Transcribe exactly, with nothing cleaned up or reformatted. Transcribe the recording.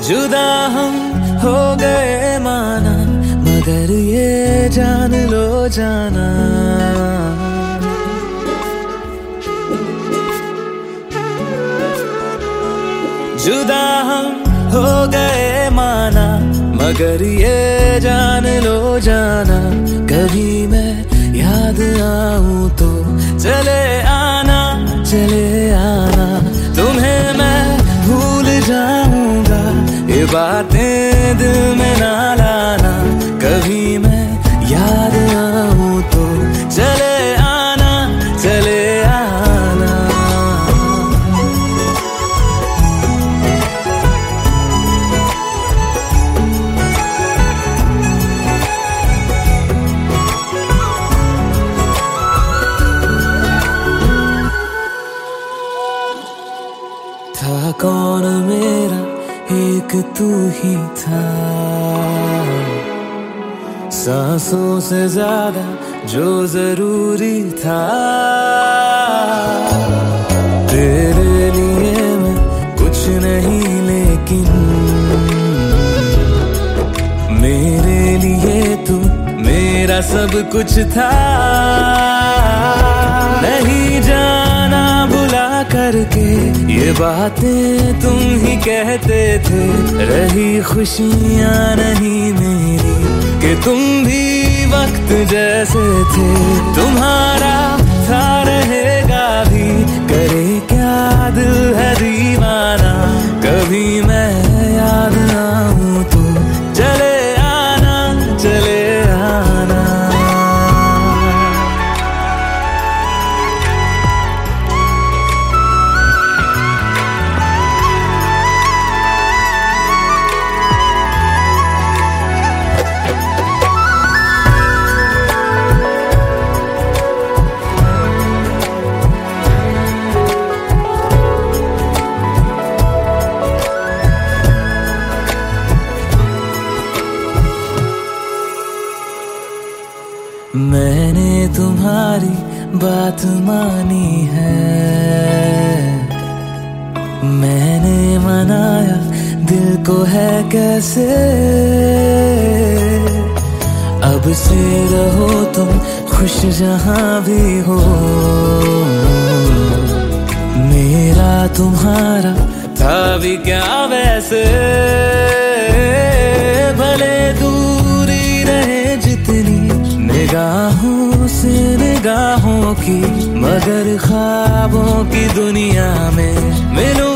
जुदा हम हो गए माना, मगर ये जान लो जाना, जुदा हम हो गए माना, मगर ये जान लो जाना, कभी मैं याद आऊं तो चले आना, चले आना, तुम्हें मैं भूल जाऊंगा, ये बातें दिल में ना लाना, कभी मैं याद आऊं तो चले आना, चले आना। था कौन मेरा एक तू ही था, सांसों से ज्यादा जो जरूरी था, तेरे लिए मैं कुछ नहीं लेकिन मेरे लिए तू मेरा सब कुछ था, नहीं जाना भुला करके ये बातें तुम ही कहते थे, रही खुशियां नहीं मेरी कि तुम भी वक्त जैसे थे, तुम्हारा था रहेगा भी, करे क्या दिल है दीवाना, कभी मैं याद आऊं तो चले आना, चले आना। मैंने तुम्हारी बात मानी है, मैंने मनाया दिल को है कैसे, अब से रहो तुम खुश जहां भी हो, मेरा तुम्हारा था भी क्या वैसे, भले दूरी रहे जितनी निगाहों से निगाहों की, मगर ख्वाबों की दुनिया में मिलूं